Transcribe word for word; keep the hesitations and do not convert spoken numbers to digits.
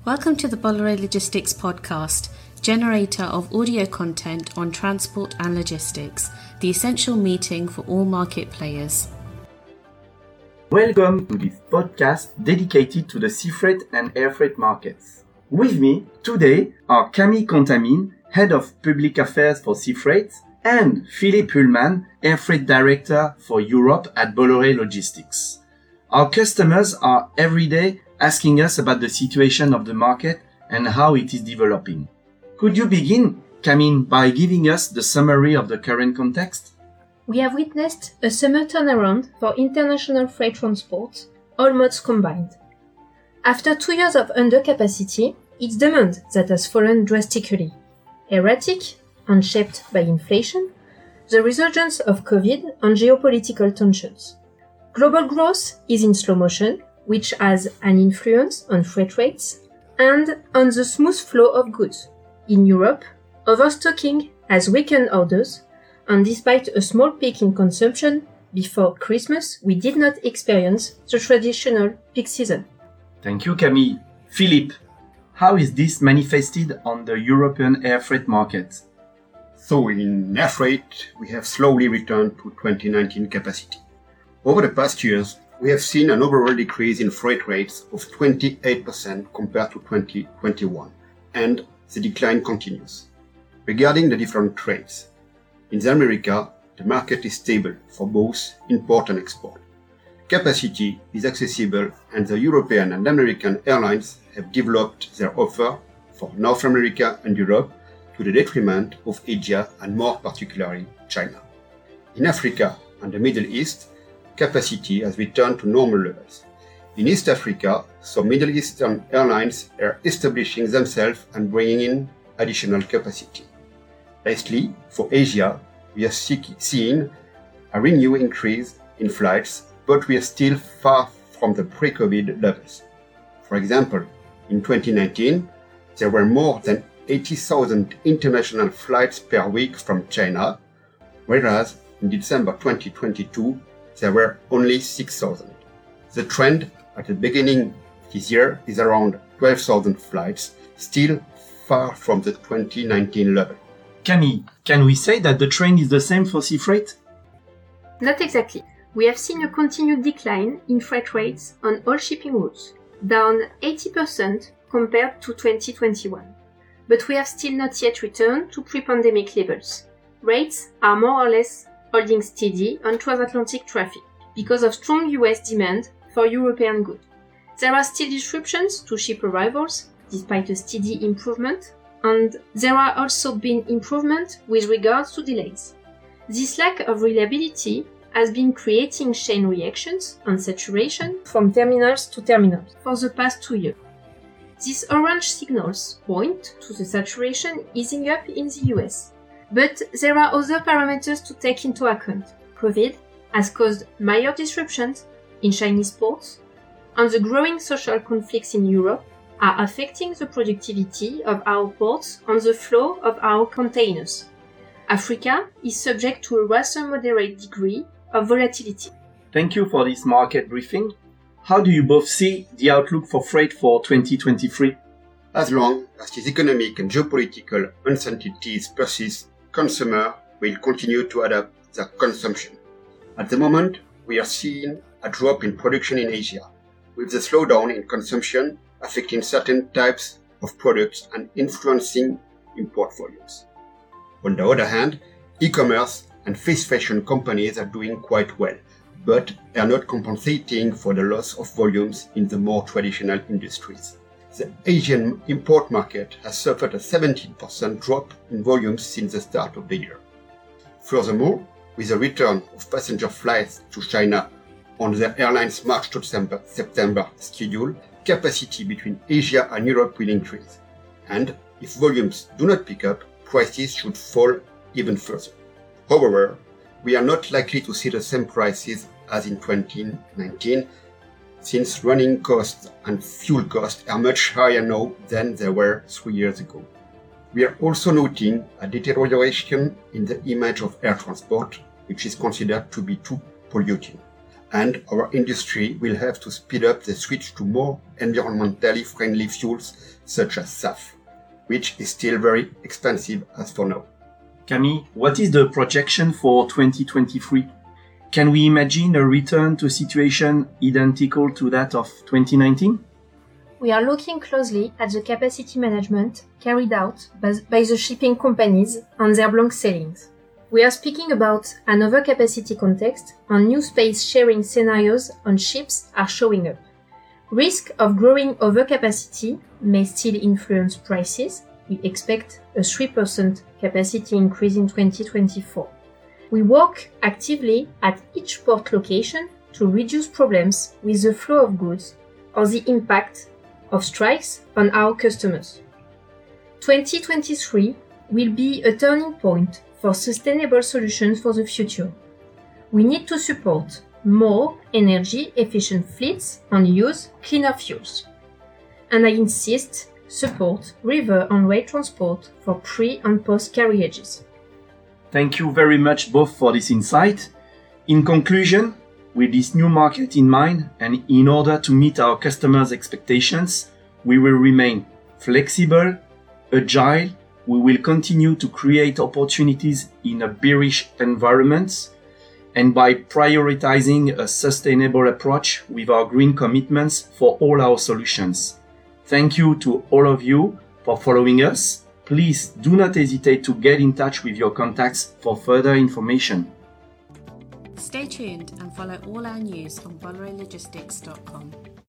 Welcome to the Bolloré Logistics podcast, generator of audio content on transport and logistics, the essential meeting for all market players. Welcome to this podcast dedicated to the sea freight and air freight markets. With me today are Camille Contamine, Head of Public Affairs for Sea Freight, and Philippe Ullmann, Air Freight Director for Europe at Bolloré Logistics. Our customers are every day asking us about the situation of the market and how it is developing. Could you begin, Camille, by giving us the summary of the current context? We have witnessed a summer turnaround for international freight transport, all modes combined. After two years of undercapacity, it's demand that has fallen drastically. Erratic and shaped by inflation, the resurgence of COVID and geopolitical tensions. Global growth is in slow motion, which has an influence on freight rates and on the smooth flow of goods. In Europe, overstocking has weakened orders, and despite a small peak in consumption before Christmas, we did not experience the traditional peak season. Thank you, Camille. Philippe, how is this manifested on the European air freight market? So in air freight, we have slowly returned to twenty nineteen capacity. Over the past years, we have seen an overall decrease in freight rates of twenty-eight percent compared to twenty twenty-one, and the decline continues. Regarding the different trades, in the America, the market is stable for both import and export. Capacity is accessible, and the European and American airlines have developed their offer for North America and Europe to the detriment of Asia and more particularly China. In Africa and the Middle East, capacity has returned to normal levels. In East Africa, some Middle Eastern airlines are establishing themselves and bringing in additional capacity. Lastly, for Asia, we are seeing a renewed increase in flights, but we are still far from the pre-COVID levels. For example, in twenty nineteen, there were more than eighty thousand international flights per week from China, whereas in December twenty twenty-two, there were only six thousand. The trend at the beginning of this year is around twelve thousand flights, still far from the twenty nineteen level. Camille, can we say that the trend is the same for sea freight? Not exactly. We have seen a continued decline in freight rates on all shipping routes, down eighty percent compared to twenty twenty-one. But we have still not yet returned to pre-pandemic levels. Rates are more or less holding steady on transatlantic traffic because of strong U S demand for European goods. There are still disruptions to ship arrivals, despite a steady improvement, and there are also been improvements with regards to delays. This lack of reliability has been creating chain reactions and saturation from terminals to terminals for the past two years. These orange signals point to the saturation easing up in the U S. But there are other parameters to take into account. COVID has caused major disruptions in Chinese ports, and the growing social conflicts in Europe are affecting the productivity of our ports and the flow of our containers. Africa is subject to a rather moderate degree of volatility. Thank you for this market briefing. How do you both see the outlook for freight for twenty twenty-three? As long as these economic and geopolitical uncertainties persist, consumers will continue to adapt their consumption. At the moment, we are seeing a drop in production in Asia, with the slowdown in consumption affecting certain types of products and influencing import volumes. On the other hand, e-commerce and fast fashion companies are doing quite well, but are not compensating for the loss of volumes in the more traditional industries. The Asian import market has suffered a seventeen percent drop in volumes since the start of the year. Furthermore, with the return of passenger flights to China on the airline's March to September schedule, capacity between Asia and Europe will increase. And if volumes do not pick up, prices should fall even further. However, we are not likely to see the same prices as in twenty nineteen, since running costs and fuel costs are much higher now than they were three years ago. We are also noting a deterioration in the image of air transport, which is considered to be too polluting. and our industry will have to speed up the switch to more environmentally friendly fuels such as S A F, which is still very expensive as for now. Camille, what is the projection for twenty twenty-three? Can we imagine a return to a situation identical to that of twenty nineteen? We are looking closely at the capacity management carried out by the shipping companies and their blank sailings. We are speaking about an overcapacity context, and new space sharing scenarios on ships are showing up. Risk of growing overcapacity may still influence prices. We expect a three percent capacity increase in twenty twenty-four. We work actively at each port location to reduce problems with the flow of goods or the impact of strikes on our customers. twenty twenty-three will be a turning point for sustainable solutions for the future. We need to support more energy-efficient fleets and use cleaner fuels. And I insist, support river and rail transport for pre- and post-carriages. Thank you very much both for this insight. In conclusion, with this new market in mind and in order to meet our customers' expectations, we will remain flexible, agile. We will continue to create opportunities in a bearish environment, and by prioritizing a sustainable approach with our green commitments for all our solutions. Thank you to all of you for following us. Please do not hesitate to get in touch with your contacts for further information. Stay tuned and follow all our news on bolloré logistics dot com.